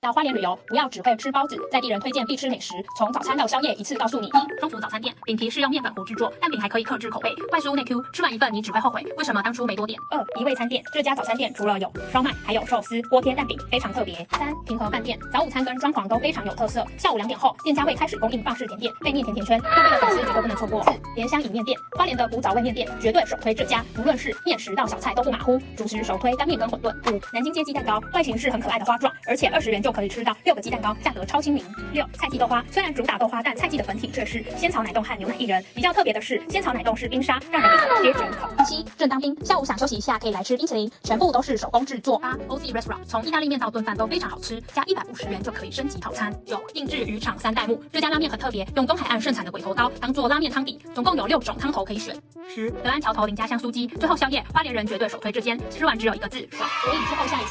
到花莲旅游，不要只会吃包子，在地人推荐必吃美食，从早餐到宵夜一次告诉你。一、中福早餐店，饼皮是用面粉糊制作，蛋饼还可以克制口味，外酥内 Q， 吃完一份你只会后悔，为什么当初没多点。二、一味餐店，这家早餐店除了有烧麦，还有寿司、锅贴、蛋饼，非常特别。三、平和饭店，早午餐跟装潢都非常有特色，下午2点后，店家会开始供应法式甜点、背面甜甜圈，各地的粉丝绝对不能错过。四、莲香饮面店，花莲的古早味面店绝对首推这家，无论是面食到小菜都不马虎，主食首推干面跟馄饨。五、南京街鸡蛋糕，外形是很可爱的花状，而且20元就可以吃到6个鸡蛋糕，价格超亲民。六、菜记豆花，虽然主打豆花，但菜记的粉体却是仙草奶冻和牛奶薏仁，比较特别的是仙草奶冻是冰沙，让人一口接着一口。七、正当兵，下午想休息一下可以来吃冰淇淋，全部都是手工制作。八、OZ Restaurant， 从意大利面到炖饭都非常好吃，加150元就可以升级套餐。九、定制渔场3代目，这家拉面很特别，用东海岸盛产的鬼头刀当做拉面汤底，总共有6种汤头可以选。10、德安桥头林家香酥鸡，最后宵夜花莲人绝对首推这间，吃完只有一个字爽，所以之后下一次